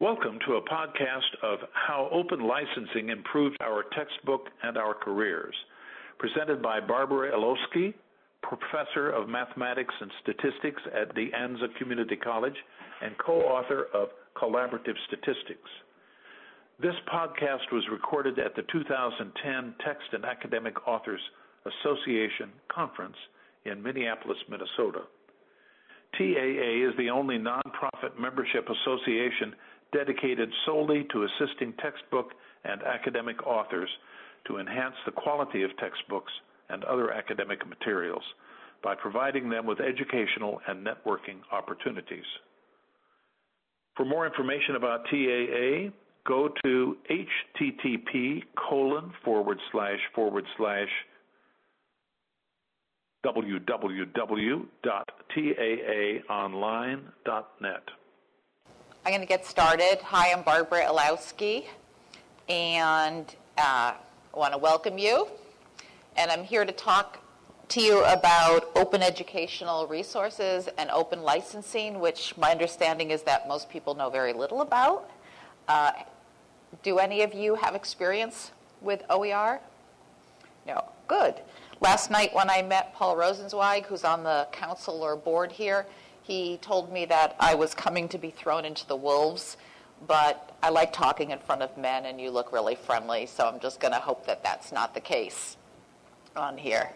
Welcome to a podcast of How Open Licensing Improved Our Textbook and Our Careers, presented by Barbara Ilowsky, Professor of Mathematics and Statistics at De Anza Community College and co-author of Collaborative Statistics. This podcast was recorded at the 2010 Text and Academic Authors Association Conference in Minneapolis, Minnesota. TAA is the only nonprofit membership association dedicated solely to assisting textbook and academic authors to enhance the quality of textbooks and other academic materials by providing them with educational and networking opportunities. For more information about TAA, go to http://www.taaonline.net. I'm going to get started. Hi, I'm Barbara Ilowsky, and I want to welcome you. And I'm here to talk to you about open educational resources and open licensing, which my understanding is that most people know very little about. Do any of you have experience with OER? No. Good. Last night when I met Paul Rosenzweig, who's on the council or board here, he told me that I was coming to be thrown into the wolves, but I like talking in front of men and you look really friendly, so I'm just going to hope that that's not the case on here.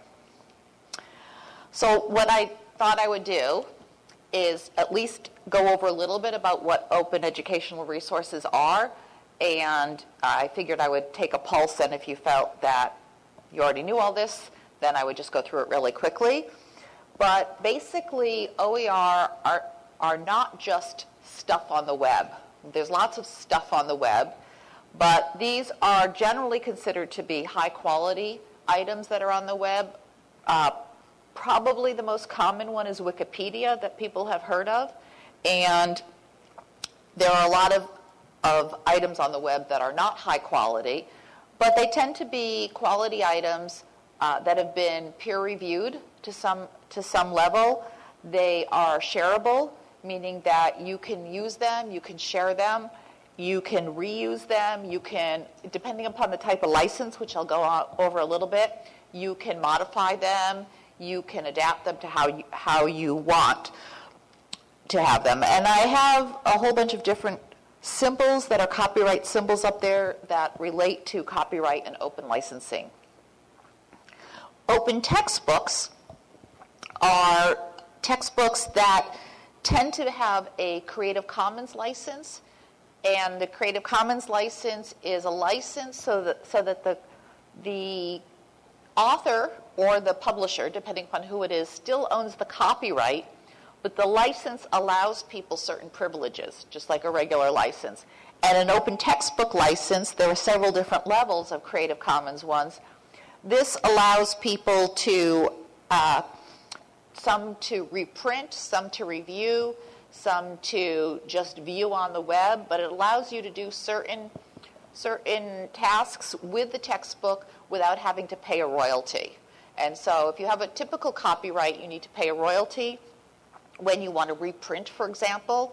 So what I thought I would do is at least go over a little bit about what open educational resources are, and I figured I would take a pulse, and if you felt that you already knew all this, then I would just go through it really quickly. But basically, OER are not just stuff on the web. There's lots of stuff on the web, but these are generally considered to be high-quality items that are on the web. Probably the most common one is Wikipedia that people have heard of, and there are a lot of items on the web that are not high quality, but they tend to be quality items that have been peer-reviewed to some level. They are shareable, meaning that you can use them, you can share them, you can reuse them, you can, depending upon the type of license, which I'll go over a little bit, you can modify them, you can adapt them to how you want to have them. And I have a whole bunch of different symbols that are copyright symbols up there that relate to copyright and open licensing. Open textbooks are textbooks that tend to have a Creative Commons license, and the Creative Commons license is a license so that the author or the publisher, depending upon who it is, still owns the copyright, but the license allows people certain privileges, just like a regular license. And an open textbook license, there are several different levels of Creative Commons ones. This allows people to, some to reprint, some to review, some to just view on the web, but it allows you to do certain tasks with the textbook without having to pay a royalty. And so if you have a typical copyright, you need to pay a royalty. When you want to reprint, for example,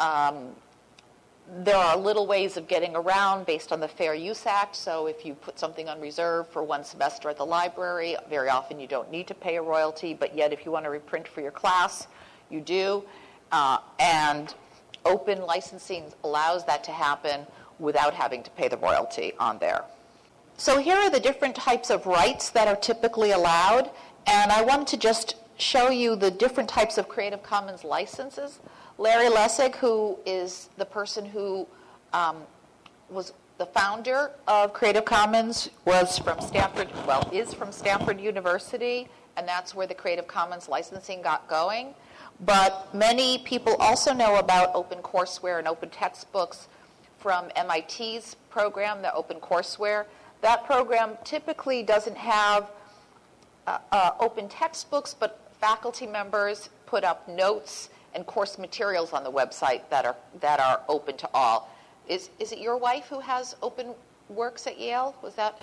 there are little ways of getting around based on the Fair Use Act. So if you put something on reserve for one semester at the library, very often you don't need to pay a royalty, but yet if you want to reprint for your class, you do. And open licensing allows that to happen without having to pay the royalty on there. So here are the different types of rights that are typically allowed, and I wanted to just show you the different types of Creative Commons licenses. Larry Lessig, who is the person who was the founder of Creative Commons, is from Stanford University, and that's where the Creative Commons licensing got going. But many people also know about OpenCourseWare and open textbooks from MIT's program, the OpenCourseWare. That program typically doesn't have open textbooks, but faculty members put up notes and course materials on the website that are open to all. Is it your wife who has Open Works at Yale? Was that?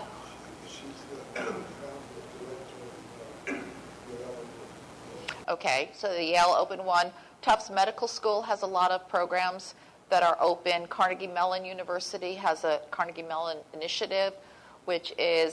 Okay, so the Yale Open one. Tufts Medical School has a lot of programs that are open. Carnegie Mellon University has a Carnegie Mellon initiative, which is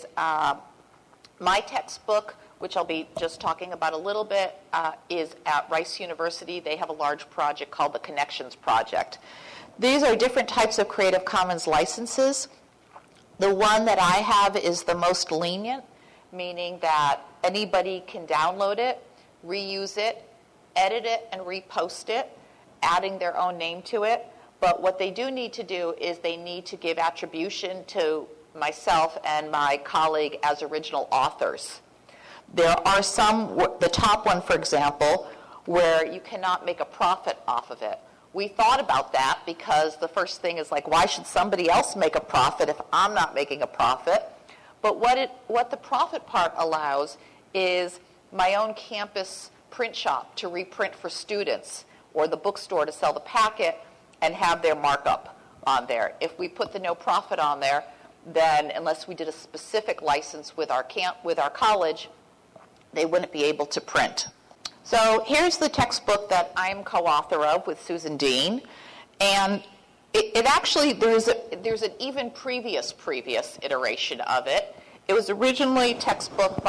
my textbook, which I'll be just talking about a little bit, is at Rice University. They have a large project called the Connections Project. These are different types of Creative Commons licenses. The one that I have is the most lenient, meaning that anybody can download it, reuse it, edit it, and repost it, adding their own name to it. But what they do need to do is they need to give attribution to myself and my colleague as original authors. There are some, the top one, for example, where you cannot make a profit off of it. We thought about that because the first thing is like, why should somebody else make a profit if I'm not making a profit? But what the profit part allows is my own campus print shop to reprint for students, or the bookstore to sell the packet and have their markup on there. If we put the no profit on there, then unless we did a specific license with our college, they wouldn't be able to print. So here's the textbook that I'm co-author of with Susan Dean, and it actually, there's an even previous iteration of it. It was originally a textbook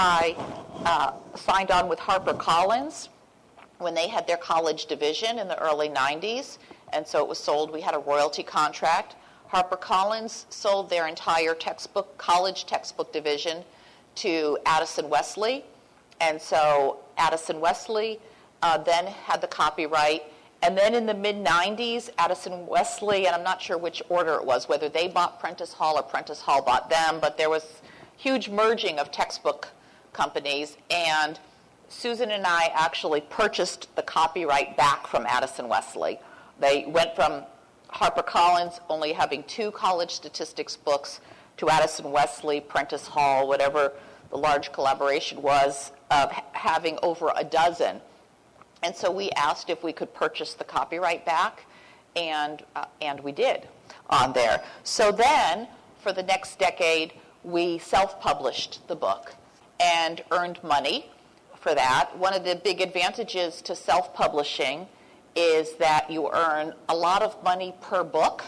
signed on with HarperCollins when they had their college division in the early 90s, and so it was sold. We had a royalty contract. HarperCollins sold their entire college textbook division to Addison Wesley, and so Addison Wesley then had the copyright. And then in the mid-90s, Addison Wesley, and I'm not sure which order it was, whether they bought Prentice Hall or Prentice Hall bought them, but there was huge merging of textbook companies, and Susan and I actually purchased the copyright back from Addison Wesley. They went from HarperCollins only having 2 college statistics books to Addison Wesley, Prentice Hall, whatever the large collaboration was, of having over a dozen. And so we asked if we could purchase the copyright back, and we did on there. So then, for the next decade, we self-published the book and earned money for that. One of the big advantages to self-publishing is that you earn a lot of money per book.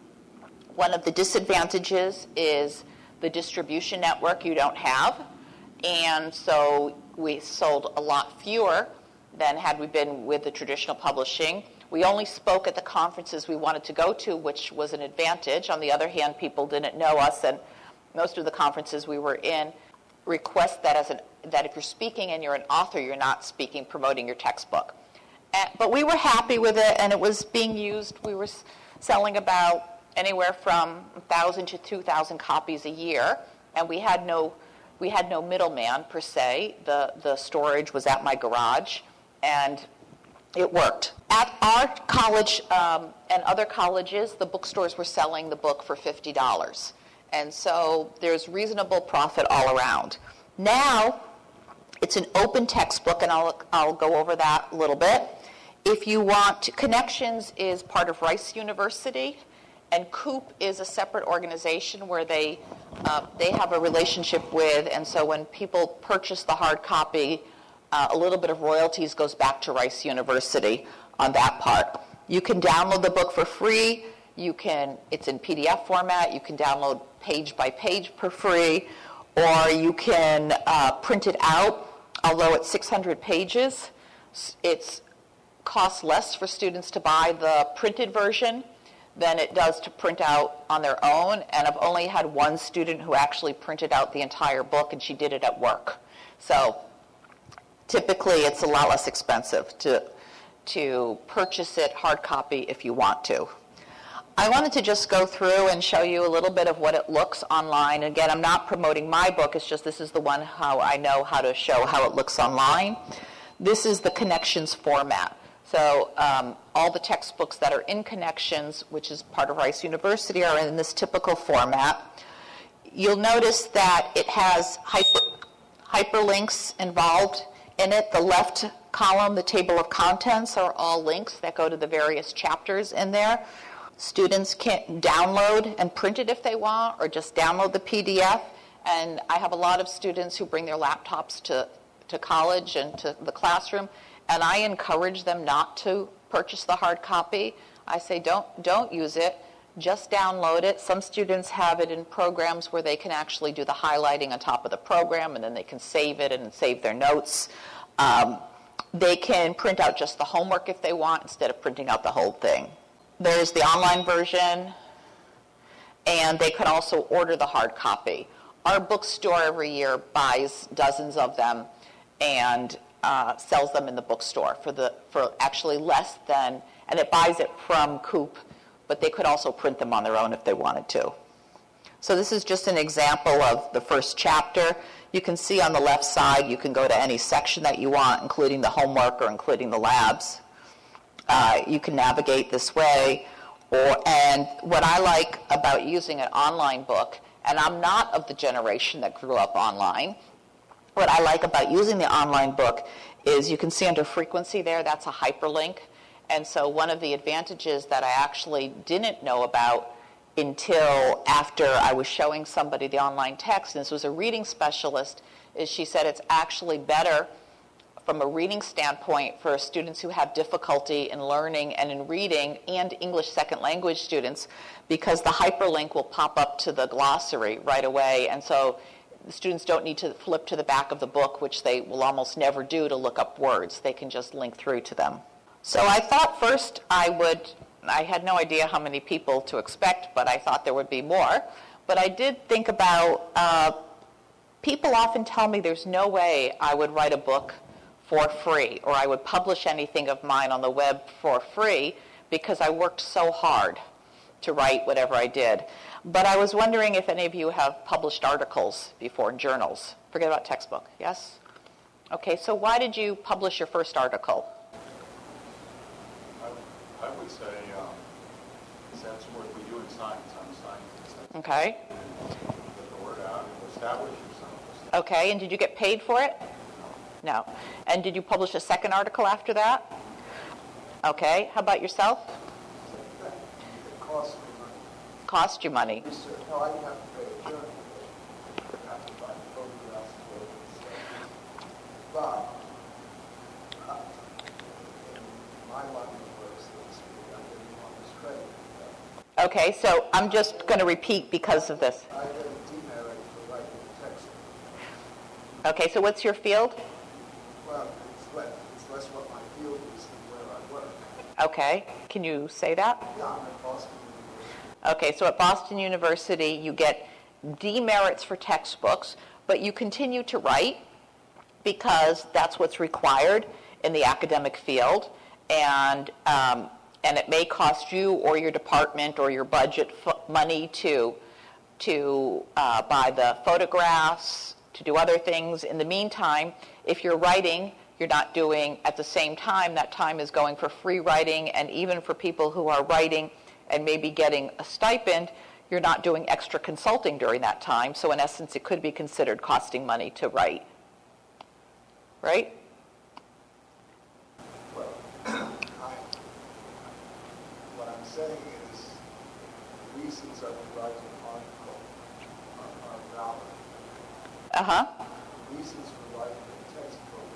One of the disadvantages is the distribution network you don't have, and so we sold a lot fewer than had we been with the traditional publishing. We only spoke at the conferences we wanted to go to, which was an advantage. On the other hand, people didn't know us, and most of the conferences we were in request that that if you're speaking and you're an author, you're not speaking promoting your textbook. But we were happy with it, and it was being used. We were selling about anywhere from 1,000 to 2,000 copies a year, and we had no middleman per se. The storage was at my garage, and it worked. At our college and other colleges, the bookstores were selling the book for $50. And so there's reasonable profit all around. Now, it's an open textbook, and I'll go over that a little bit. If you want to, Connections is part of Rice University, and COOP is a separate organization where they have a relationship with, and so when people purchase the hard copy, a little bit of royalties goes back to Rice University on that part. You can download the book for free. It's in PDF format. You can download page by page for free, or you can print it out. Although it's 600 pages, it costs less for students to buy the printed version than it does to print out on their own. And I've only had one student who actually printed out the entire book, and she did it at work. So typically, it's a lot less expensive to purchase it hard copy if you want to. I wanted to just go through and show you a little bit of what it looks online. Again, I'm not promoting my book. It's just this is the one how I know how to show how it looks online. This is the Connections format. So all the textbooks that are in Connections, which is part of Rice University, are in this typical format. You'll notice that it has hyperlinks involved in it. The left column, the table of contents, are all links that go to the various chapters in there. Students can download and print it if they want, or just download the PDF. And I have a lot of students who bring their laptops to college and to the classroom, and I encourage them not to purchase the hard copy. I say don't use it. Just download it. Some students have it in programs where they can actually do the highlighting on top of the program, and then they can save it and save their notes. They can print out just the homework if they want instead of printing out the whole thing. There's the online version, and they can also order the hard copy. Our bookstore every year buys dozens of them and sells them in the bookstore for actually less than, and it buys it from Coop, but they could also print them on their own if they wanted to. So this is just an example of the first chapter. You can see on the left side, you can go to any section that you want, including the homework or including the labs. You can navigate this way. And what I like about using an online book, and I'm not of the generation that grew up online, what I like about using the online book is you can see under frequency there, that's a hyperlink. And so one of the advantages that I actually didn't know about until after I was showing somebody the online text, and this was a reading specialist, is she said it's actually better from a reading standpoint for students who have difficulty in learning and in reading, and English second language students, because the hyperlink will pop up to the glossary right away. And so the students don't need to flip to the back of the book, which they will almost never do, to look up words. They can just link through to them. So I thought first I had no idea how many people to expect, but I thought there would be more. But I did think about, people often tell me there's no way I would write a book for free, or I would publish anything of mine on the web for free because I worked so hard to write whatever I did. But I was wondering if any of you have published articles before in journals. Forget about textbook, yes? Okay, so why did you publish your first article? I would say that's what we do in science. I'm a scientist. Okay. Get the word out and establish yourself. Okay, and did you get paid for it? No. And did you publish a second article after that? Okay. How about yourself? It cost me money. Cost you money. No, I didn't have to pay a journal. I have to buy photographs for it and stuff. But in my line of work, so to speak, I didn't want this credit. Okay, so I'm just going to repeat because of this. I get a demerit for writing the text. Okay, so what's your field? Well, it's less what my field is than where I work. Okay, can you say that? Yeah, I'm at Boston University. Okay, so at Boston University, you get demerits for textbooks, but you continue to write because that's what's required in the academic field, and it may cost you or your department or your budget money to buy the photographs, to do other things. In the meantime, if you're writing, you're not doing at the same time, that time is going for free writing, and even for people who are writing and maybe getting a stipend, you're not doing extra consulting during that time. So in essence, it could be considered costing money to write. Right? Well, what I'm saying is the reasons I would write an article are valid. Uh-huh. The reasons for writing a textbook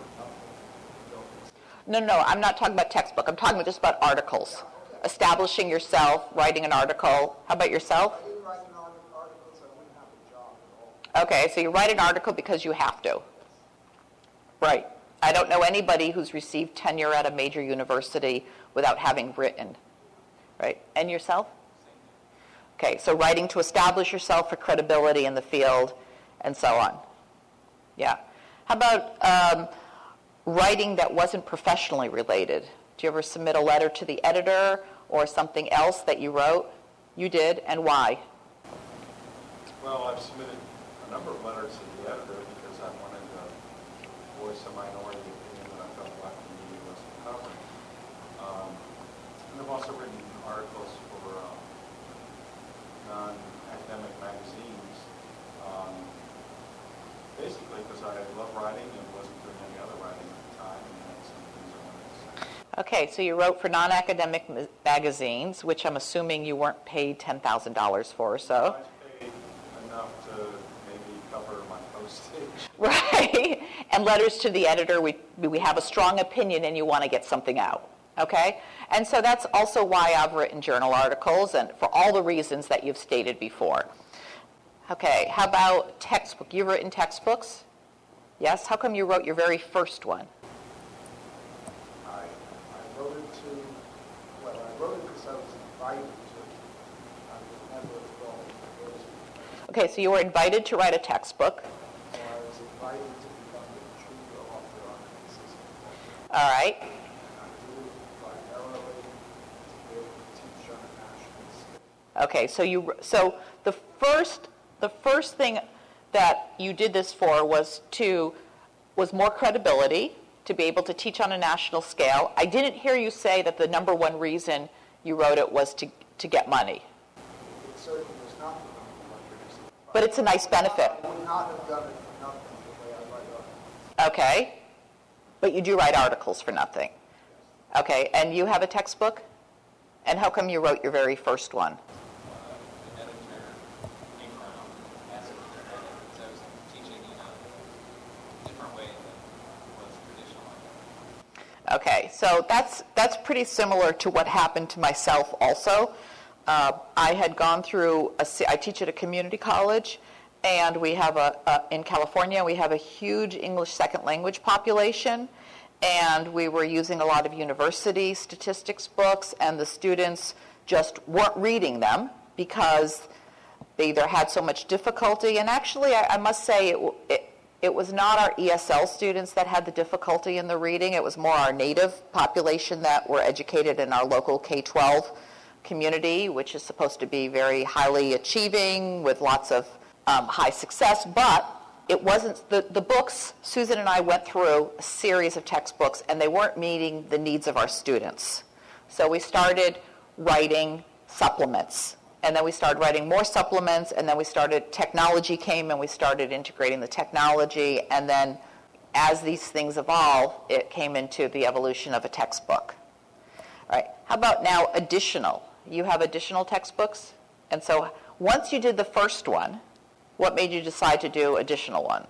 were nothing. No, I'm not talking about textbook. I'm talking just about articles. Establishing yourself, writing an article. How about yourself? If I didn't write an articles, I wouldn't have a job at all. Okay, so you write an article because you have to. Right. I don't know anybody who's received tenure at a major university without having written. Right. And yourself? Okay, so writing to establish yourself for credibility in the field and so on. Yeah. How about writing that wasn't professionally related? Do you ever submit a letter to the editor or something else that you wrote? You did, and why? Well, I've submitted a number of letters to the editor because I wanted to voice a minority opinion that I felt like the media wasn't covering. And I've also written articles for non-academic magazines, basically because I love writing and wasn't doing any other writing at the time, and had some things I wanted to say. Okay, so you wrote for non-academic magazines, which I'm assuming you weren't paid $10,000 for, so. I was paid enough to maybe cover my postage. Right. And letters to the editor, we have a strong opinion and you want to get something out. Okay? And so that's also why I've written journal articles, and for all the reasons that you've stated before. Okay, how about textbook? You've written textbooks? Yes? How come you wrote your very first one? I wrote it I wrote it because I was invited to. I was never involved in the first. Okay, so you were invited to write a textbook. So I was invited to become the junior author on the assistant. All right. And I do it primarily to be able to teach on a national scale. Okay, so the first thing that you did this for was more credibility, to be able to teach on a national scale. I didn't hear you say that the number one reason you wrote it was to get money. It certainly was not the number one reason. But it's a nice benefit. I would not have done it for nothing the way I write articles. Okay. But you do write articles for nothing. Okay, and you have a textbook? And how come you wrote your very first one? The editor came around and asked me to write it because I was teaching in a different way than was traditional. Okay, so that's pretty similar to what happened to myself also. I had gone through, I teach at a community college, and we have in California, we have a huge English second language population, and we were using a lot of university statistics books, and the students just weren't reading them because they either had so much difficulty, and actually I must say it was not our ESL students that had the difficulty in the reading. It was more our native population that were educated in our local K-12 community, which is supposed to be very highly achieving with lots of high success. But it wasn't, the books, Susan and I went through a series of textbooks, and they weren't meeting the needs of our students. So we started writing supplements. And then we started writing more supplements, and then technology came, and we started integrating the technology, and then as these things evolve, it came into the evolution of a textbook. All right, how about now additional? You have additional textbooks? And so once you did the first one, what made you decide to do additional one?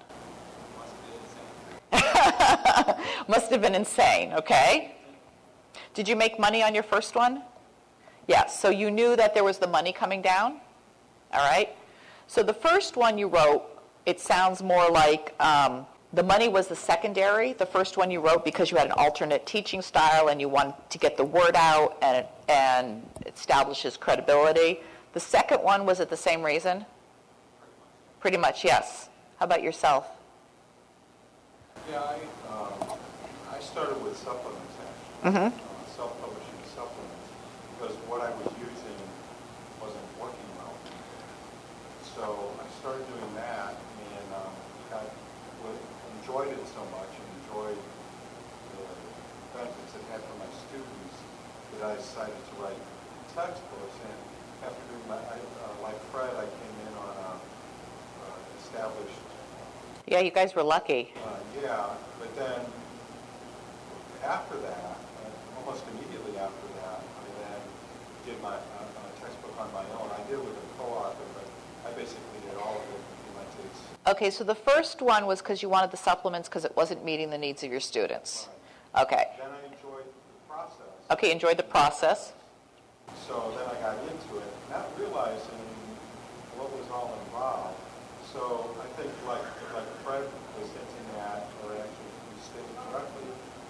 Must have been insane, okay. Did you make money on your first one? Yes, so you knew that there was the money coming down, all right? So the first one you wrote, it sounds more like the money was the secondary. The first one you wrote because you had an alternate teaching style and you wanted to get the word out and establishes credibility. The second one, was it the same reason? Pretty much, yes. How about yourself? Yeah, I started with supplements, actually. Self-publishing supplements, because what I was using wasn't working well. So I started doing that, and enjoyed it so much, and enjoyed the benefits it had for my students, that I decided to write textbooks. And after doing like Fred, I came in on a established. Yeah, you guys were lucky. Yeah, but then after that, almost immediately after that, I then did my textbook on my own. I did with a co-author, but I basically did all of it in my takes. Okay, so the first one was because you wanted the supplements because it wasn't meeting the needs of your students. Right. Okay. Then I enjoyed the process. Okay, enjoyed the process. So then I got into it, not realizing what was all involved. So I think like Fred was hinting at, or actually you stated correctly,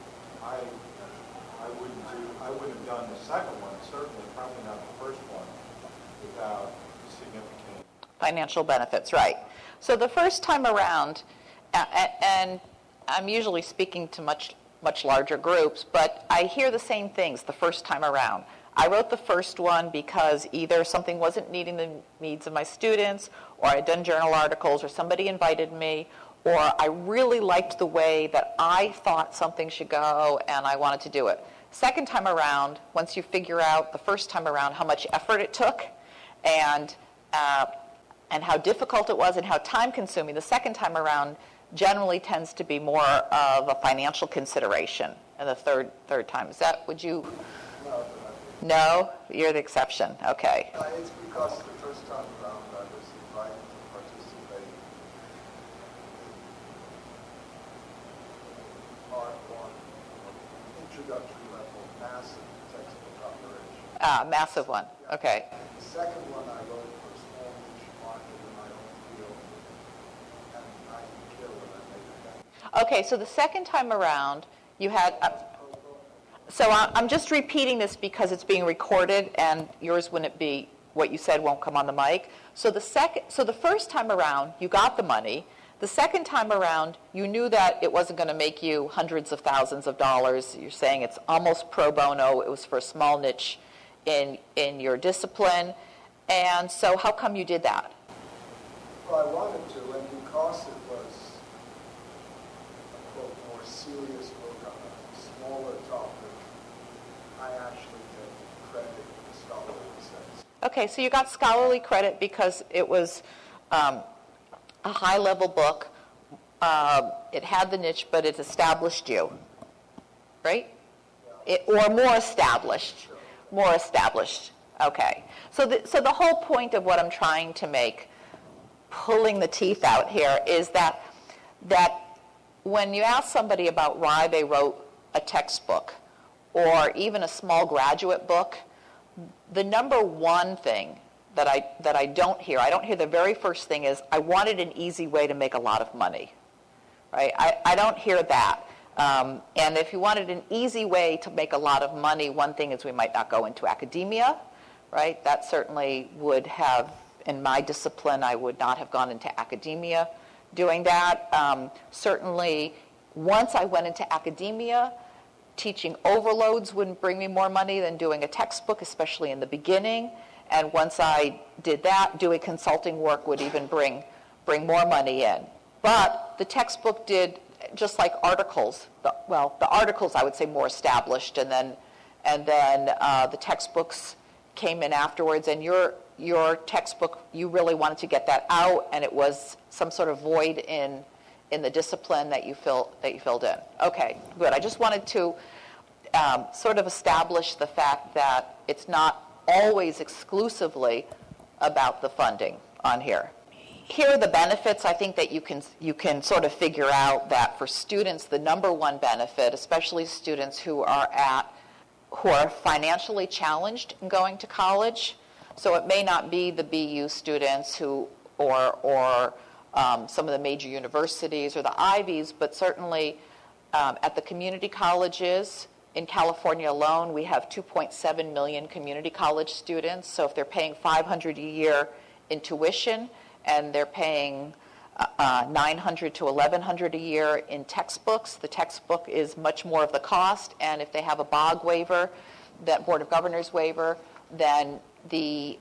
I wouldn't have done the second one, certainly probably not the first one, without significant Financial benefits, right. So the first time around, and I'm usually speaking to much larger groups, but I hear the same things the first time around. I wrote the first one because either something wasn't meeting the needs of my students, or I'd done journal articles, or somebody invited me, or I really liked the way that I thought something should go and I wanted to do it. Second time around, once you figure out the first time around how much effort it took and how difficult it was and how time consuming, the second time around generally tends to be more of a financial consideration. And the third time, would you? No, you're the exception. Okay. It's because the first time around I was invited to participate in part one of introductory level math massive textbook operation. Massive one. Okay. The second one I wrote for a small niche market in my own field, and I didn't care when I made it. Okay, so the second time around, you had... so I'm just repeating this because it's being recorded, and yours wouldn't be, what you said won't come on the mic. So the first time around, you got the money. The second time around, you knew that it wasn't going to make you hundreds of thousands of dollars. You're saying it's almost pro bono. It was for a small niche in your discipline. And so how come you did that? Well, I wanted to, and because it was a quote, more serious book on a smaller topic, I actually take credit in the scholarly sense. Okay, so you got scholarly credit because it was a high-level book. It had the niche, but it established you, right? Or more established. More established. Okay. So the whole point of what I'm trying to make, pulling the teeth out here, is that when you ask somebody about why they wrote a textbook or even a small graduate book, the number one thing that I don't hear the very first thing is, I wanted an easy way to make a lot of money, right? I don't hear that. And if you wanted an easy way to make a lot of money, one thing is we might not go into academia, right? That certainly would have, in my discipline, I would not have gone into academia doing that. Certainly, once I went into academia, teaching overloads wouldn't bring me more money than doing a textbook, especially in the beginning. And once I did that, doing consulting work would even bring more money in. But the textbook did, just like articles, the articles I would say more established, and then the textbooks came in afterwards. And your textbook, you really wanted to get that out, and it was some sort of void in the discipline that you filled in. Okay, good. I just wanted to sort of establish the fact that it's not always exclusively about the funding on here. Here are the benefits. I think that you can sort of figure out that for students, the number one benefit, especially students who are financially challenged in going to college. So it may not be the BU students or some of the major universities or the Ivies, but certainly at the community colleges. In California alone, we have 2.7 million community college students. So if they're paying $500 a year in tuition and they're paying $900 to $1,100 a year in textbooks, the textbook is much more of the cost. And if they have a BOG waiver, that Board of Governors waiver, then the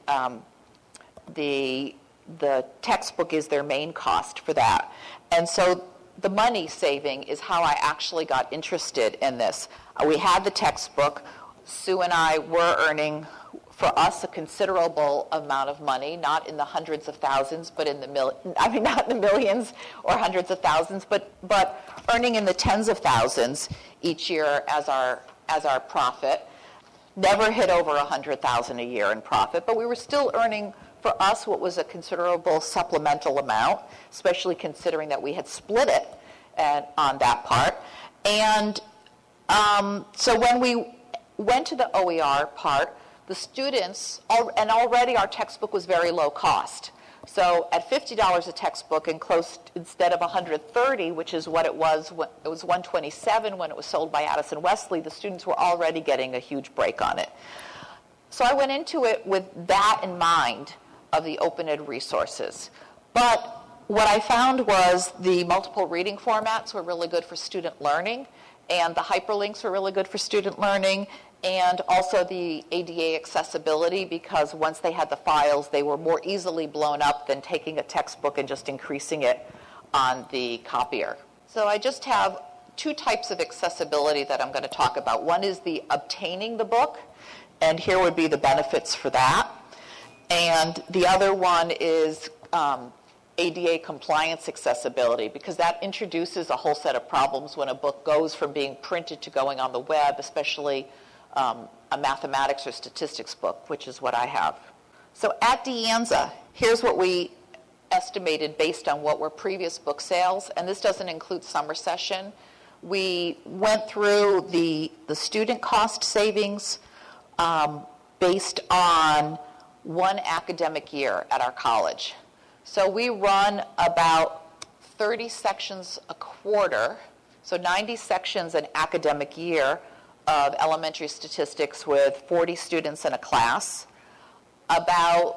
textbook is their main cost for that. And so the money saving is how I actually got interested in this. We had the textbook. Sue and I were earning, for us, a considerable amount of money, not in the hundreds of thousands, but not in the millions or hundreds of thousands, but earning in the tens of thousands each year as our profit. Never hit over $100,000 a year in profit, but we were still earning, for us, what was a considerable supplemental amount, especially considering that we had split it on that part. And so when we went to the OER part, the students, and already our textbook was very low cost. So at $50 a textbook instead of $130, which is what it was $127 when it was sold by Addison Wesley, the students were already getting a huge break on it. So I went into it with that in mind of the open ed resources. But what I found was the multiple reading formats were really good for student learning, and the hyperlinks were really good for student learning, and also the ADA accessibility, because once they had the files, they were more easily blown up than taking a textbook and just increasing it on the copier. So I just have two types of accessibility that I'm going to talk about. One is the obtaining the book, and here would be the benefits for that. And the other one is ADA compliance accessibility, because that introduces a whole set of problems when a book goes from being printed to going on the web, especially a mathematics or statistics book, which is what I have. So at De Anza, here's what we estimated based on what were previous book sales, and this doesn't include summer session. We went through the student cost savings based on one academic year at our college. So we run about 30 sections a quarter, so 90 sections an academic year of elementary statistics with 40 students in a class. About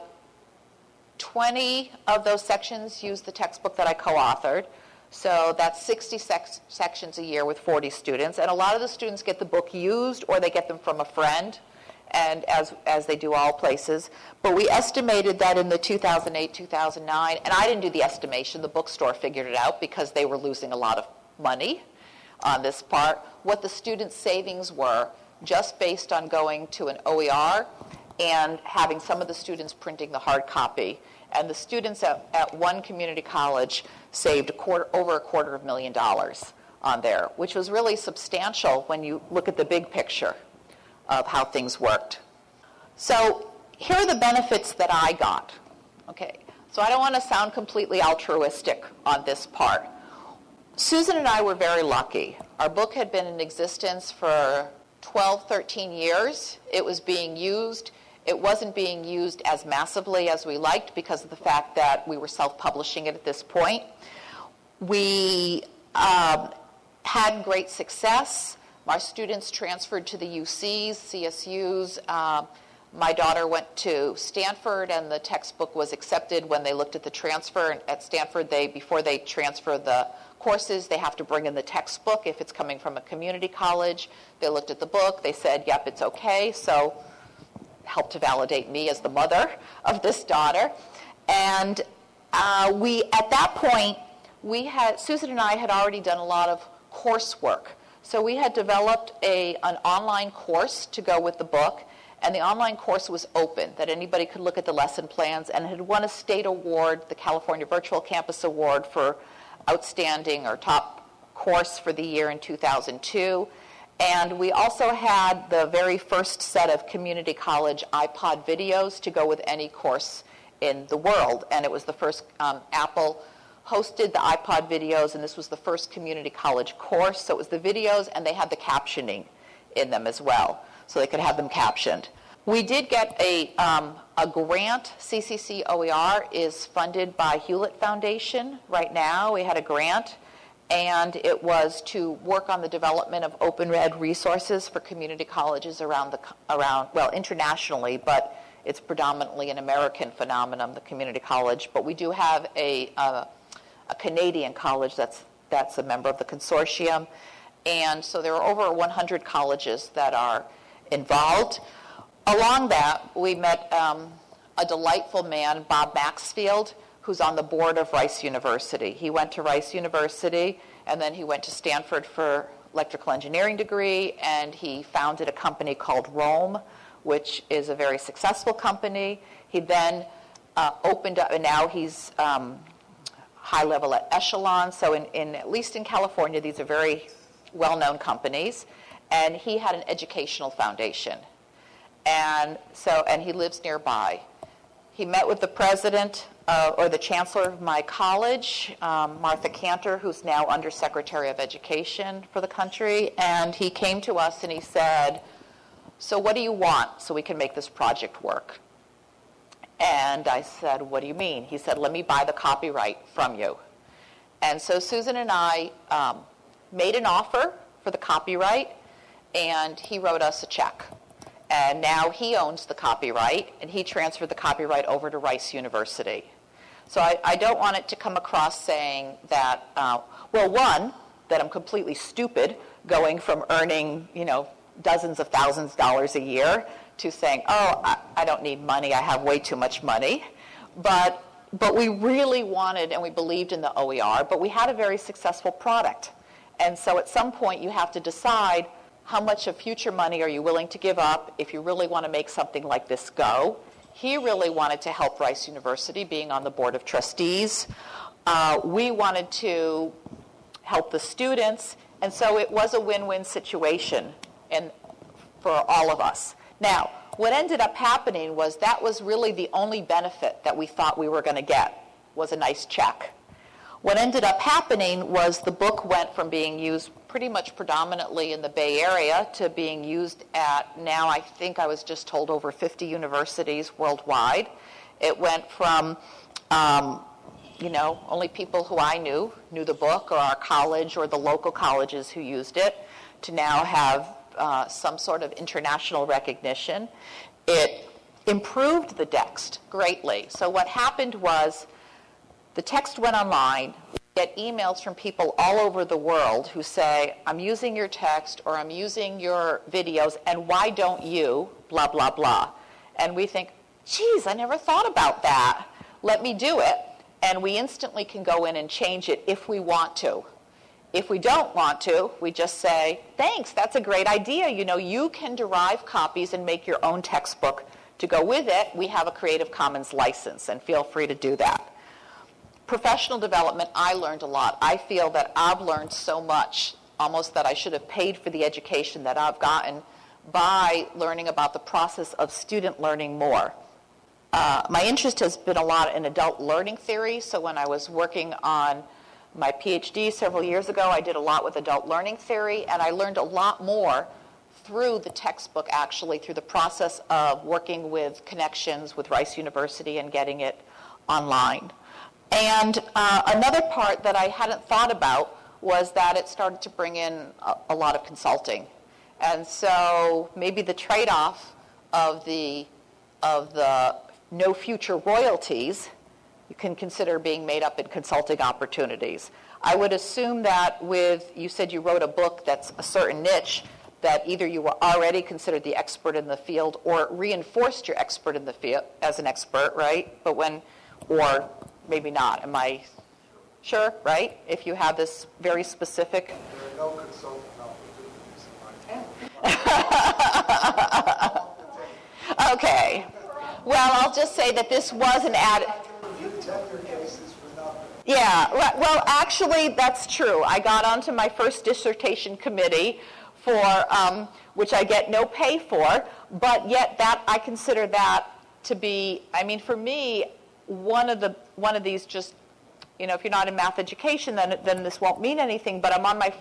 20 of those sections use the textbook that I co-authored. So that's 60 sections a year with 40 students. And a lot of the students get the book used or they get them from a friend, and as they do all places. But we estimated that in the 2008, 2009, and I didn't do the estimation, the bookstore figured it out because they were losing a lot of money on this part, what the student savings were just based on going to an OER and having some of the students printing the hard copy. And the students at one community college saved over $250,000 on there, which was really substantial when you look at the big picture of how things worked. So here are the benefits that I got. Okay, so I don't want to sound completely altruistic on this part. Susan and I were very lucky. Our book had been in existence for 12, 13 years. It was being used. It wasn't being used as massively as we liked because of the fact that we were self-publishing it at this point. We had great success. My students transferred to the UCs, CSUs. My daughter went to Stanford, and the textbook was accepted when they looked at the transfer. At Stanford, before they transfer the courses, they have to bring in the textbook if it's coming from a community college. They looked at the book. They said, yep, it's okay. So helped to validate me as the mother of this daughter. And at that point, Susan and I had already done a lot of coursework. So we had developed an online course to go with the book, and the online course was open, that anybody could look at the lesson plans, and it had won a state award, the California Virtual Campus Award for outstanding or top course for the year in 2002. And we also had the very first set of community college iPod videos to go with any course in the world. And it was the first, Apple hosted the iPod videos, and this was the first community college course. So it was the videos, and they had the captioning in them as well, so they could have them captioned. We did get a grant. CCC OER is funded by Hewlett Foundation right now. We had a grant, and it was to work on the development of OpenRed resources for community colleges around internationally, but it's predominantly an American phenomenon, the community college. But we do have a Canadian college that's a member of the consortium. And so there are over 100 colleges that are involved. Along that, we met a delightful man, Bob Maxfield, who's on the board of Rice University. He went to Rice University, and then he went to Stanford for electrical engineering degree, and he founded a company called Rome, which is a very successful company. He then opened up, and now he's high level at Echelon. So at least in California, these are very well-known companies. And he had an educational foundation. And he lives nearby. He met with the president or the chancellor of my college, Martha Cantor, who's now Undersecretary of Education for the country. And he came to us and he said, so what do you want so we can make this project work? And I said, what do you mean? He said, let me buy the copyright from you. And so Susan and I made an offer for the copyright, and he wrote us a check. And now he owns the copyright, and he transferred the copyright over to Rice University. So I don't want it to come across saying that, one, that I'm completely stupid going from earning, dozens of thousands of dollars a year to saying, I don't need money, I have way too much money. But we really wanted, and we believed in the OER, but we had a very successful product. And so at some point you have to decide how much of future money are you willing to give up if you really want to make something like this go. He really wanted to help Rice University, being on the board of trustees. We wanted to help the students, and so it was a win-win situation for all of us. Now, what ended up happening was that was really the only benefit that we thought we were going to get, was a nice check. What ended up happening was the book went from being used pretty much predominantly in the Bay Area to being used at, now I think I was just told, over 50 universities worldwide. It went from, only people who I knew the book, or our college or the local colleges who used it, to now have some sort of international recognition. It improved the text greatly. So what happened was, the text went online. We get emails from people all over the world who say, I'm using your text or I'm using your videos, and why don't you, blah, blah, blah. And we think, geez, I never thought about that. Let me do it. And we instantly can go in and change it if we want to. If we don't want to, we just say, thanks, that's a great idea. You can derive copies and make your own textbook to go with it. We have a Creative Commons license, and feel free to do that. Professional development, I learned a lot. I feel that I've learned so much, almost that I should have paid for the education that I've gotten by learning about the process of student learning more. My interest has been a lot in adult learning theory, so when I was working on my PhD several years ago, I did a lot with adult learning theory, and I learned a lot more through the textbook, actually, through the process of working with connections with Rice University and getting it online. And another part that I hadn't thought about was that it started to bring in a lot of consulting. And so maybe the trade-off of the no future royalties you can consider being made up in consulting opportunities. I would assume that you said you wrote a book that's a certain niche, that either you were already considered the expert in the field or reinforced your expert in the field as an expert, right? Or maybe not. Am I sure, right? If you have this very specific... There are no consulting opportunities in my town. Okay. Well, I'll just say that this was an ad... You tender cases for nothing. Yeah. Well, actually, that's true. I got onto my first dissertation committee for which I get no pay for, but yet that I consider that to be, for me, one of these just, if you're not in math education, then this won't mean anything. But I'm on my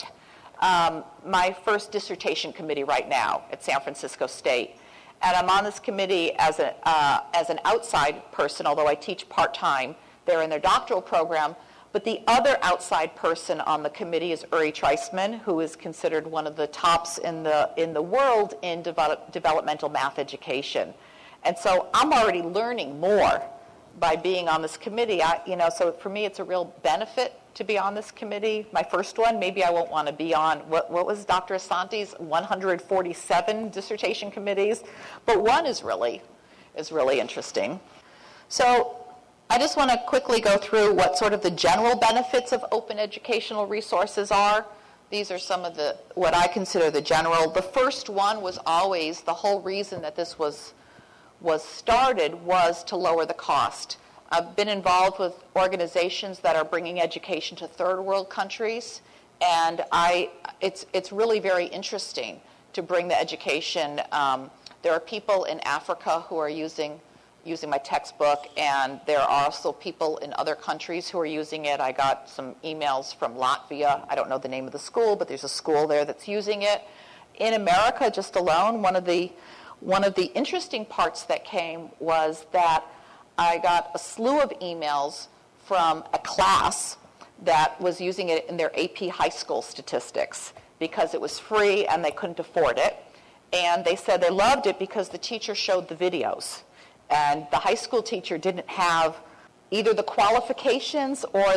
first dissertation committee right now at San Francisco State, and I'm on this committee as an outside person, although I teach part-time there in their doctoral program. But the other outside person on the committee is Uri Treisman, who is considered one of the tops in the world in developmental math education. And so I'm already learning more by being on this committee. So for me, it's a real benefit to be on this committee. My first one, maybe I won't want to be on, what was Dr. Asante's 147 dissertation committees? But one is really interesting. So I just want to quickly go through what sort of the general benefits of open educational resources are. These are some of what I consider the general. The first one was always, the whole reason that this was started was to lower the cost. I've been involved with organizations that are bringing education to third world countries, and it's really very interesting to bring the education. There are people in Africa who are using my textbook, and there are also people in other countries who are using it. I got some emails from Latvia. I don't know the name of the school, but there's a school there that's using it. In America, just alone, one of the interesting parts that came was that I got a slew of emails from a class that was using it in their AP high school statistics because it was free and they couldn't afford it. And they said they loved it because the teacher showed the videos. And the high school teacher didn't have either the qualifications or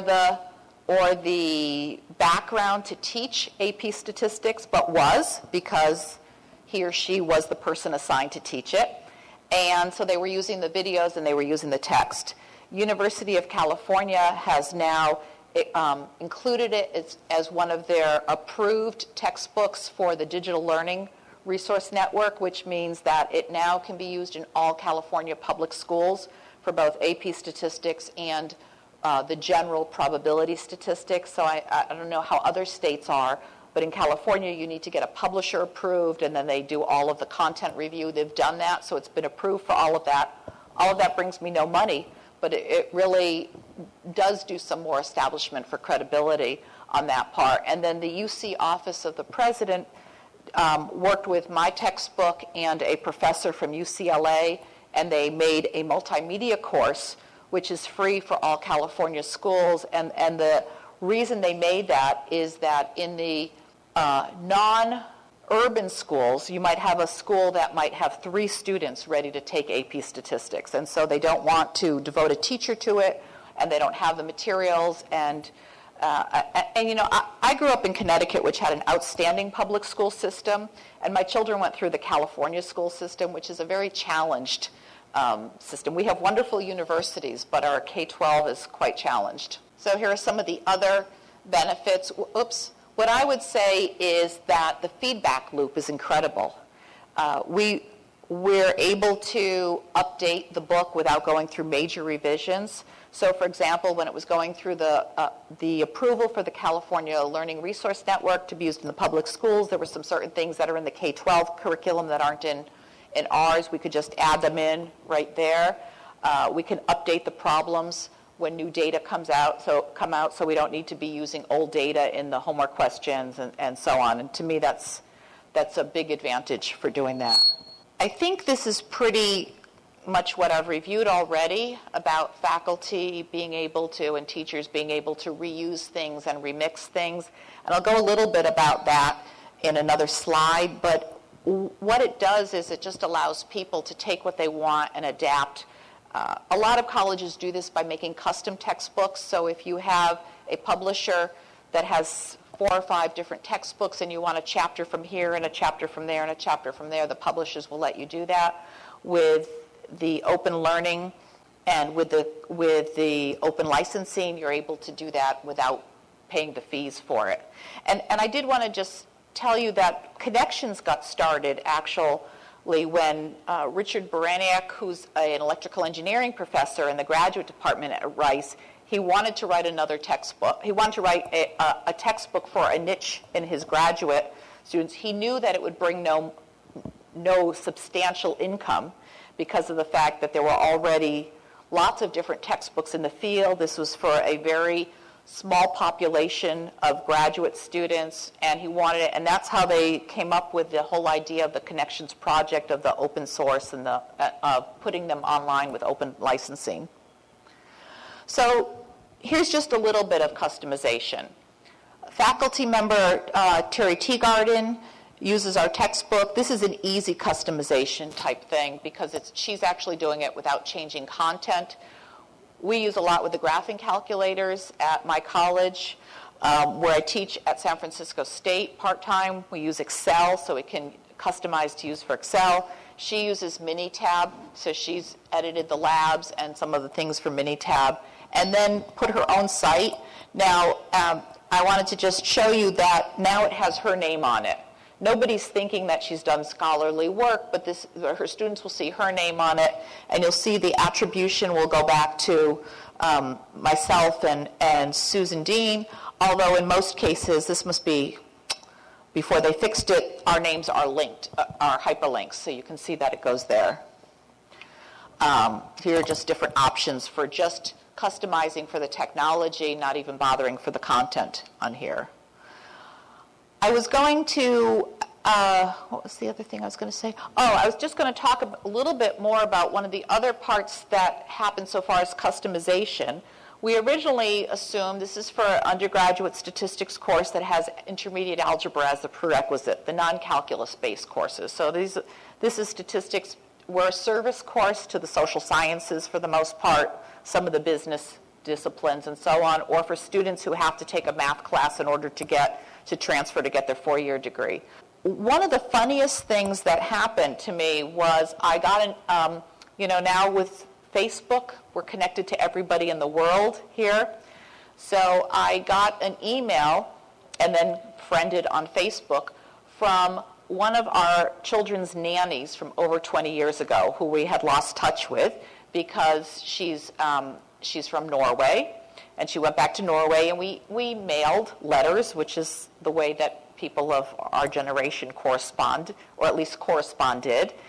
the background to teach AP statistics, but was, because he or she was the person assigned to teach it. And so they were using the videos and they were using the text. University of California has now included it as one of their approved textbooks for the Digital Learning Resource Network, which means that it now can be used in all California public schools for both AP statistics and the general probability statistics. So I don't know how other states are, but in California you need to get a publisher approved, and then they do all of the content review. They've done that, so it's been approved for all of that. All of that brings me no money, but it really does do some more establishment for credibility on that part. And then the UC Office of the President worked with my textbook and a professor from UCLA, and they made a multimedia course which is free for all California schools. And the reason they made that is that in the non-urban schools, you might have a school that might have 3 students ready to take AP statistics. And so they don't want to devote a teacher to it, and they don't have the materials. And you know, I grew up in Connecticut, which had an outstanding public school system, and my children went through the California school system, which is a very challenged system. We have wonderful universities, but our K-12 is quite challenged. So here are some of the other benefits. Oops. What I would say is that the feedback loop is incredible. We're able to update the book without going through major revisions. So, for example, when it was going through the approval for the California Learning Resource Network to be used in the public schools, there were some certain things that are in the K-12 curriculum that aren't in ours. We could just add them in right there. We can update the problems when new data come out, so we don't need to be using old data in the homework questions and so on. And to me, that's a big advantage for doing that. I think this is pretty much what I've reviewed already about faculty being able to and teachers being able to reuse things and remix things. And I'll go a little bit about that in another slide, but what it does is it just allows people to take what they want and adapt. A lot of colleges do this by making custom textbooks. So if you have a publisher that has 4 or 5 different textbooks and you want a chapter from here and a chapter from there and a chapter from there, the publishers will let you do that. With the open learning and with the open licensing, you're able to do that without paying the fees for it. And I did want to just tell you that Connections got started actually when Richard Baraniak, who's an electrical engineering professor in the graduate department at Rice, he wanted to write another textbook. He wanted to write a textbook for a niche in his graduate students. He knew that it would bring no substantial income because of the fact that there were already lots of different textbooks in the field. This was for a very small population of graduate students, and he wanted it, and that's how they came up with the whole idea of the Connections project of the open source and the putting them online with open licensing. So here's just a little bit of customization. Faculty member Terry Teagarden uses our textbook. This is an easy customization type thing because she's actually doing it without changing content. We use a lot with the graphing calculators at my college, where I teach at San Francisco State part-time. We use Excel, so it can customize to use for Excel. She uses Minitab, so she's edited the labs and some of the things for Minitab, and then put her own site. Now, I wanted to just show you that now it has her name on it. Nobody's thinking that she's done scholarly work, but her students will see her name on it, and you'll see the attribution will go back to myself and Susan Dean, although in most cases, this must be before they fixed it, our names are linked, are hyperlinks, so you can see that it goes there. Here are just different options for just customizing for the technology, not even bothering for the content on here. I was going to, what was the other thing I was going to say? Oh, I was just going to talk a little bit more about one of the other parts that happened so far as customization. We originally assumed, this is for an undergraduate statistics course that has intermediate algebra as a prerequisite, the non-calculus-based courses. So this is statistics. We're a service course to the social sciences for the most part, some of the business disciplines and so on, or for students who have to take a math class in order to transfer to get their 4-year degree. One of the funniest things that happened to me was I got now with Facebook, we're connected to everybody in the world here. So I got an email and then friended on Facebook from one of our children's nannies from over 20 years ago who we had lost touch with because she's from Norway. And she went back to Norway, and we mailed letters, which is the way that people of our generation correspond, or at least corresponded.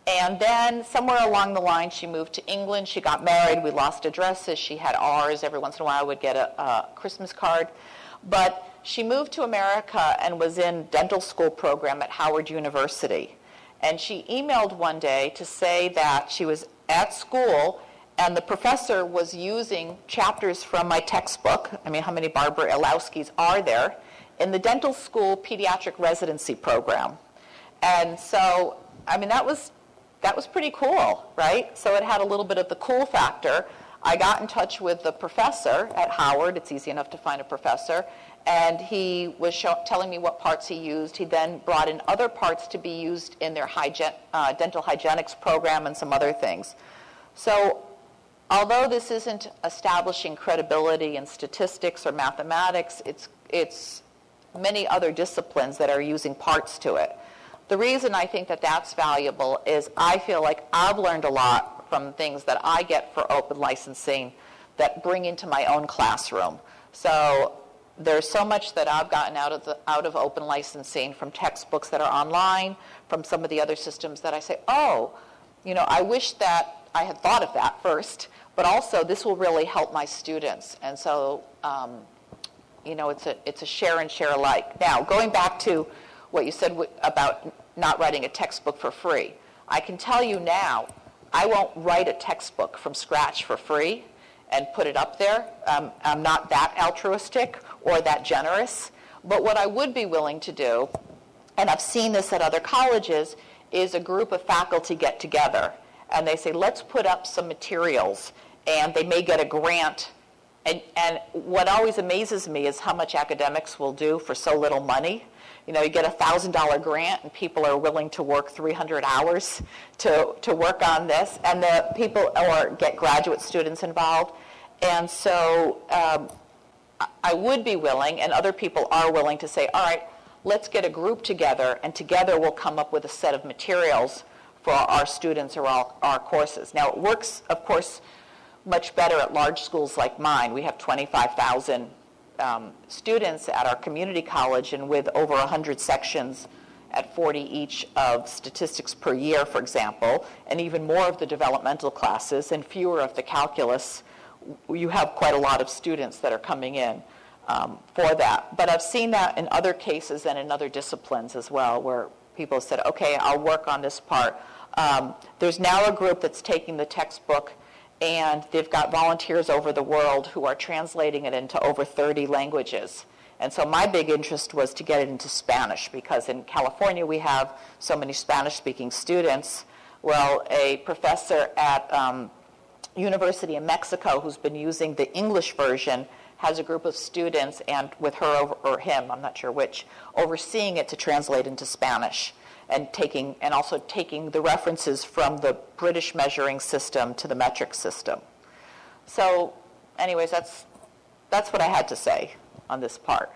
And then somewhere along the line, she moved to England. She got married. We lost addresses. She had ours. Every once in a while, I would get a Christmas card. But she moved to America and was in dental school program at Howard University. And she emailed one day to say that she was at school and the professor was using chapters from my textbook. I mean, how many Barbara Ilowskis are there? In the dental school pediatric residency program. And so, I mean, that was pretty cool, right? So it had a little bit of the cool factor. I got in touch with the professor at Howard. It's easy enough to find a professor. And he was telling me what parts he used. He then brought in other parts to be used in their dental hygienics program and some other things. So although this isn't establishing credibility in statistics or mathematics, it's many other disciplines that are using parts to it. The reason I think that that's valuable is I feel like I've learned a lot from things that I get for open licensing that bring into my own classroom. So there's so much that I've gotten out of open licensing from textbooks that are online, from some of the other systems that I say, oh, you know, I wish that I had thought of that first, but also this will really help my students. And so, you know, it's a share and share alike. Now, going back to what you said about not writing a textbook for free, I can tell you now, I won't write a textbook from scratch for free and put it up there. I'm not that altruistic or that generous. But what I would be willing to do, and I've seen this at other colleges, is a group of faculty get together and they say, let's put up some materials, and they may get a grant. And what always amazes me is how much academics will do for so little money. You know, you get a $1,000 grant and people are willing to work 300 hours to work on this, and the people, or get graduate students involved. And so I would be willing, and other people are willing, to say, all right, let's get a group together, and together we'll come up with a set of materials for our students or our courses. Now, it works, of course, much better at large schools like mine. We have 25,000 students at our community college, and with over 100 sections at 40 each of statistics per year, for example, and even more of the developmental classes and fewer of the calculus, you have quite a lot of students that are coming in for that. But I've seen that in other cases and in other disciplines as well, where people have said, okay, I'll work on this part. There's now a group that's taking the textbook, and they've got volunteers over the world who are translating it into over 30 languages. And so my big interest was to get it into Spanish, because in California we have so many Spanish-speaking students. Well, a professor at University of Mexico who's been using the English version has a group of students, and with her or him, I'm not sure which, overseeing it to translate into Spanish, and also taking the references from the British measuring system to the metric system. So anyways, that's what I had to say on this part.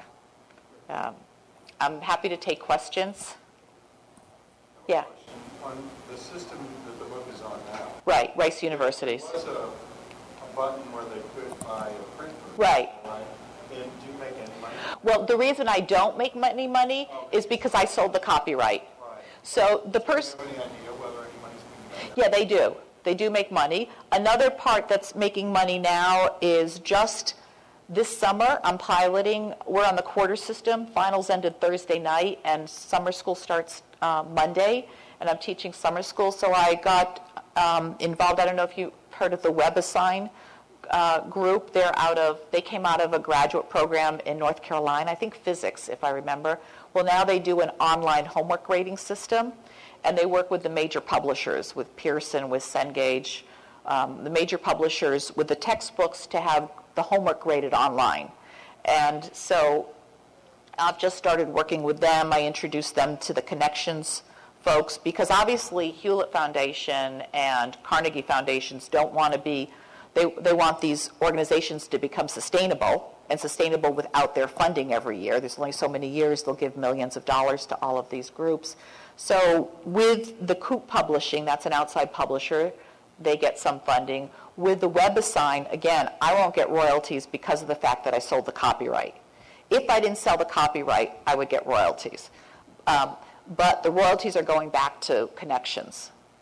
I'm happy to take questions. Yeah. On the system that the book is on now. Right, Rice Universities. There was a button where they could buy a printer. Right. And do you make any money? Well, the reason I don't make any money is because I sold the copyright. Right. So the person... Do you have any idea whether any money's being made? Yeah, they do. They do make money. Another part that's making money now is just this summer I'm piloting. We're on the quarter system. Finals ended Thursday night, and summer school starts Monday, and I'm teaching summer school. So I got involved. I don't know if you've heard of the WebAssign group. They came out of a graduate program in North Carolina, I think physics, if I remember. Well, now they do an online homework grading system, and they work with the major publishers, with Pearson, with Cengage, the major publishers with the textbooks to have the homework graded online. And so I've just started working with them. I introduced them to the Connections folks, because obviously Hewlett Foundation and Carnegie Foundations don't want to be, they want these organizations to become sustainable, and sustainable without their funding every year. There's only so many years they'll give millions of dollars to all of these groups. So with the Coop Publishing, that's an outside publisher, they get some funding. With the WebAssign, again, I won't get royalties because of the fact that I sold the copyright. If I didn't sell the copyright, I would get royalties. But the royalties are going back to Connections.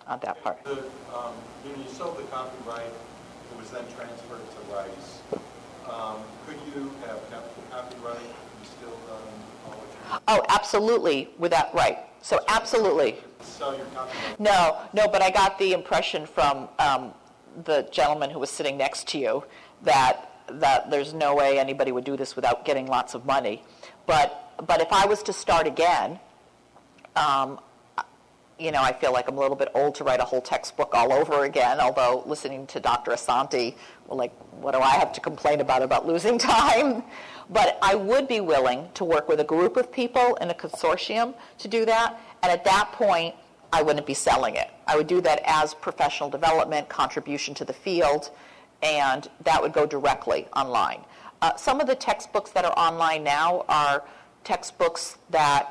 on that part. When you sold the copyright, it was then transferred to Rice. Could you have kept the copyright and still done all the Oh, absolutely, right. So absolutely. Sell your copyright? No, but I got the impression from the gentleman who was sitting next to you that there's no way anybody would do this without getting lots of money. But if I was to start again, I feel like I'm a little bit old to write a whole textbook all over again, although listening to Dr. Asante, what do I have to complain about losing time? But I would be willing to work with a group of people in a consortium to do that, and at that point, I wouldn't be selling it. I would do that as professional development, contribution to the field, and that would go directly online. Some of the textbooks that are online now are textbooks that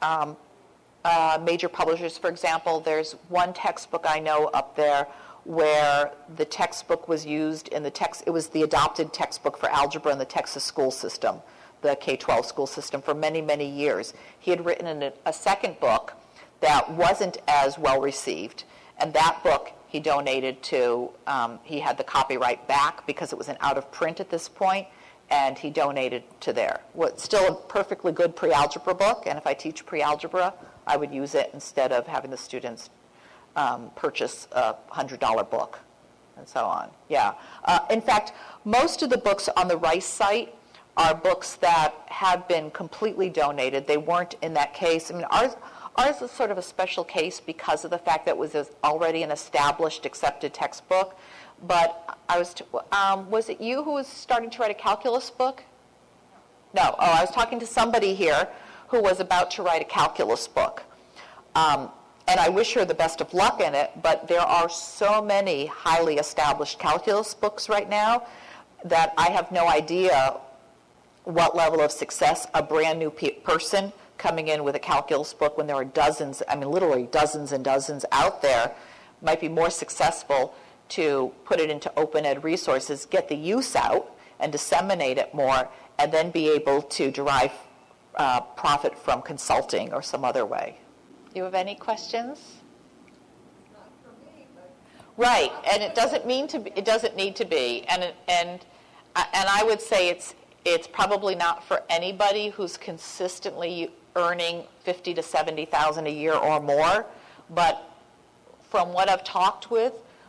major publishers, for example, there's one textbook I know up there where the textbook was used in it was the adopted textbook for algebra in the Texas school system, the K-12 school system, for many, many years. He had written a second book that wasn't as well received, and that book he donated to, he had the copyright back because it was an out of print at this point, and he donated to there. What's still a perfectly good pre-algebra book, and if I teach pre-algebra, I would use it instead of having the students purchase a $100 book and so on. Yeah. In fact, most of the books on the Rice site are books that have been completely donated. They weren't in that case. I mean, ours is sort of a special case because of the fact that it was already an established, accepted textbook. But was it you who was starting to write a calculus book? No. Oh, I was talking to somebody here who was about to write a calculus book. And I wish her the best of luck in it, but there are so many highly established calculus books right now that I have no idea what level of success a brand new person coming in with a calculus book when there are dozens, literally dozens and dozens out there, might be more successful to put it into open ed resources, get the use out, and disseminate it more, and then be able to derive profit from consulting or some other way. Do you have any questions? Not for me, but right, and it doesn't need to be, and I would say it's probably not for anybody who's consistently earning $50,000 to $70,000 a year or more. But from what I've talked with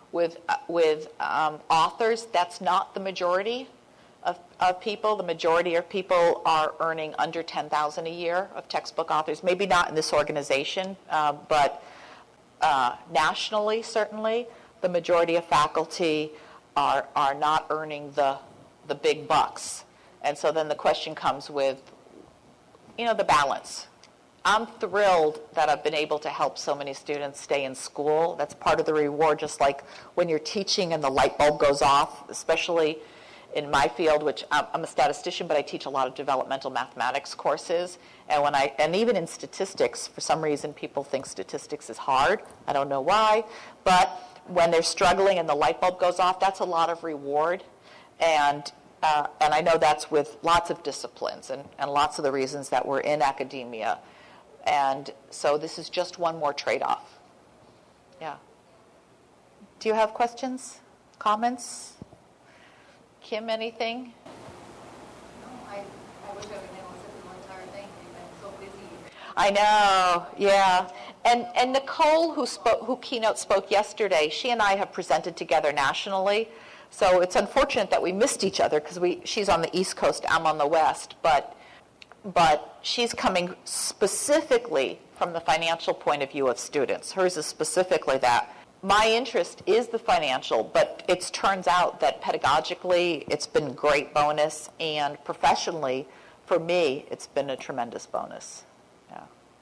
authors, that's not the majority of people. The majority of people are earning under $10,000 a year of textbook authors. Maybe not in this organization, but nationally, certainly, the majority of faculty are not earning the big bucks. And so then the question comes with, the balance. I'm thrilled that I've been able to help so many students stay in school. That's part of the reward, just like when you're teaching and the light bulb goes off, especially in my field, which I'm a statistician, but I teach a lot of developmental mathematics courses. And even in statistics, for some reason, people think statistics is hard. I don't know why. But when they're struggling and the light bulb goes off, that's a lot of reward. And I know that's with lots of disciplines and lots of the reasons that we're in academia. And so this is just one more trade-off. Yeah. Do you have questions, comments? Kim, anything? no, I wish I would have listened to the entire thing. You've been so busy. I know, yeah. And Nicole, who keynote spoke yesterday, she and I have presented together nationally. So it's unfortunate that we missed each other because she's on the East Coast, I'm on the West. But she's coming specifically from the financial point of view of students. Hers is specifically that. My interest is the financial, but it turns out that pedagogically it's been a great bonus, and professionally, for me, it's been a tremendous bonus. Yeah.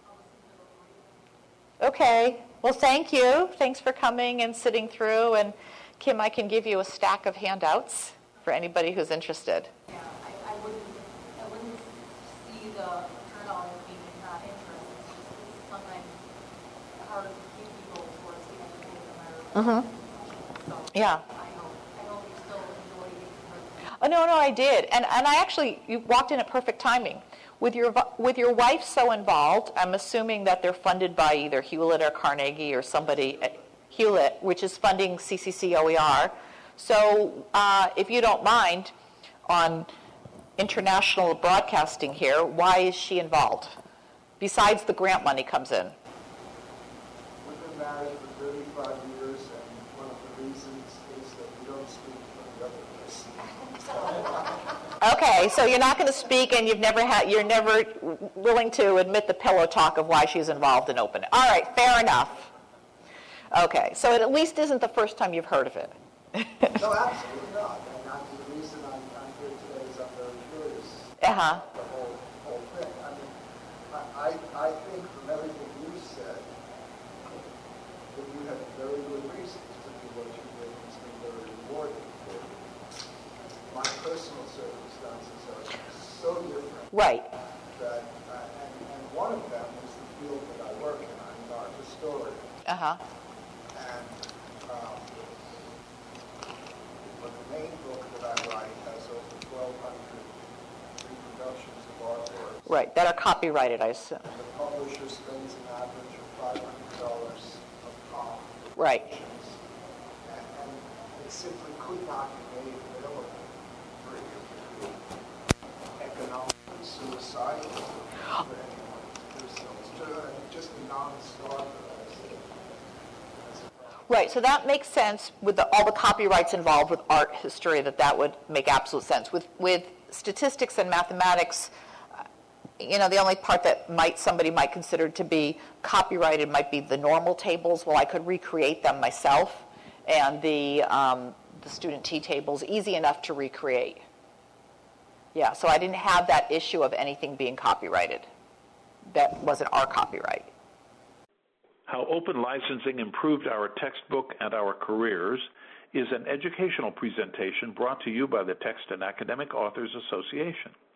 Okay. Well, thank you. Thanks for coming and sitting through. And Kim, I can give you a stack of handouts for anybody who's interested. Yeah, I wouldn't see the turnout as being not interested. It's sometimes hard to keep people towards the end of the day, no matter. So Yeah. I hope you still enjoy it. Oh, no, I did. And you walked in at perfect timing. With your wife so involved, I'm assuming that they're funded by either Hewlett or Carnegie or somebody. Hewlett, which is funding CCC OER. So if you don't mind, on international broadcasting here, why is she involved? Besides the grant money comes in. We've been married for 35 years, and one of the reasons is that we don't speak for the other person. Okay, so you're not going to speak, and you're never willing to admit the pillow talk of why she's involved in Open. All right, fair enough. Okay, so it at least isn't the first time you've heard of it. No, absolutely not. And the reason I'm here today is I'm very curious. Uh-huh. The whole thing. I mean, I think from everything you said that you have very good reasons to do what you did. It's been very rewarding for you. My personal circumstances are so different. Right. That, and one of them is the field that I work in. I'm an art historian. Uh-huh. And but the main book that I write has over 1,200 reproductions of artwork. Right, that are copyrighted, I assume. The publisher spends an average of $500 a pop. Right. And it simply could not be made available for you. Economically suicidal for anyone to do so. It's just a non-starter. Right, so that makes sense with all the copyrights involved with art history, that would make absolute sense. With statistics and mathematics, the only part that somebody might consider to be copyrighted might be the normal tables. Well, I could recreate them myself, and the student T tables, easy enough to recreate. Yeah, so I didn't have that issue of anything being copyrighted. That wasn't our copyright. How Open Licensing Improved Our Textbook and Our Careers is an educational presentation brought to you by the Text and Academic Authors Association.